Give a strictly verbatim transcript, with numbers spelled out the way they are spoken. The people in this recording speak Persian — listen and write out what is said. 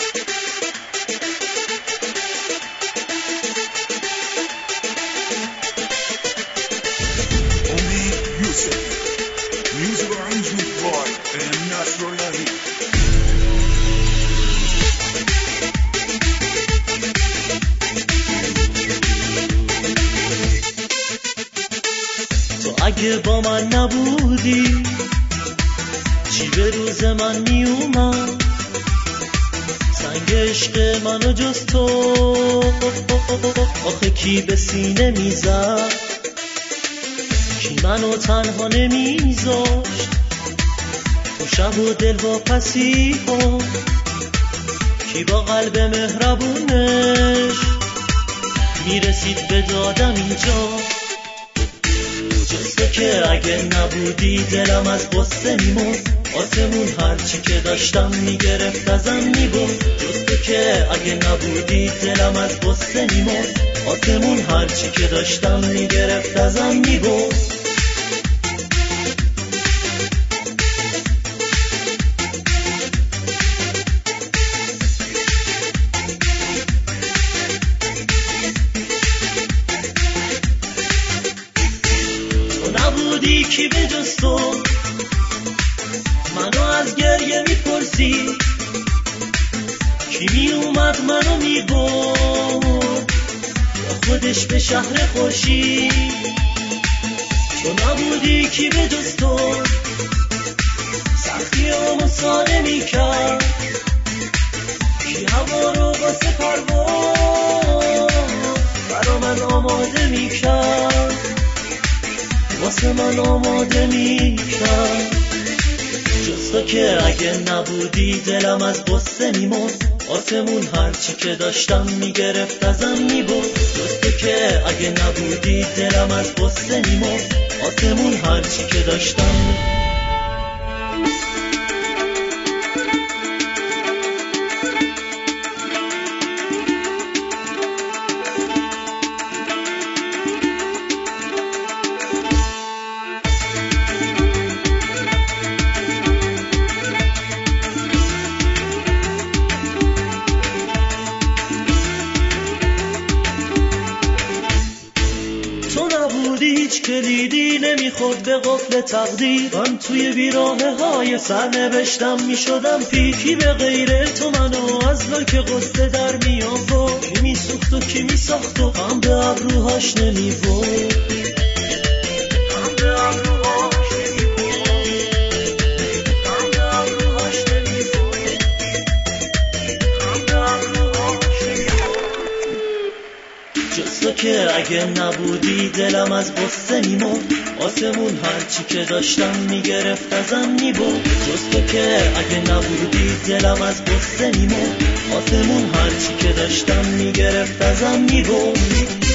اگه با من نبودی چی به روز من می اومد؟ سنگ عشق منو جز تو آخه کی به سینه میزد؟ کی منو تنها نمیذاشت تو شب و دل واپسی ها؟ کی با قلب مهربونش میرسید به دادم اینجا؟ جز که اگه نبودی دلم از غصه میمرد، آسمون هرچی که داشتم میگرفت ازم میبرد. جز که اگه نبودی دلم از غصه میمرد، آسمون هرچی که داشتم میگرفت ازم میبرد. نبودی کی به جز تو منو از گریه میپرسی؟ کی می اومد منو میبرد یا خودش به شهر خورشید؟ تو نبودی کی به جز تو سختی رو ساده میکرد؟ کی هوا رو واسه پرواز برا من آماده میکرد؟ واسه من آماده میکرد. جز تو که اگه نبودی دلم از غصه میمرد، آسمون هرچی که داشتم میگرفت ازم میبرد. جز تو که اگه نبودی دلم از غصه میمرد، آسمون هرچی که داشتم. هیچ کلیدی نمیخورد به قفل تقدیر، من توی بیراهه های سرنوشتم میشدم پیر. کی به غیر تو منو از لاک قصه در میآورد؟ کی میسوخت و کی میساخت و هم به ابروهاش نمیورد؟ هم به ابروهاش نمیورد، هم به ابروهاش نمیورد، هم به ابروهاش نمیورد. جز تو که اگه نبودی دلم از غصه میمرد، آسمون هرچی که داشتم میگرفت ازم میبرد. جز تو که اگه نبودی دلم از غصه میمرد، آسمون هرچی که داشتم میگرفت ازم میبرد.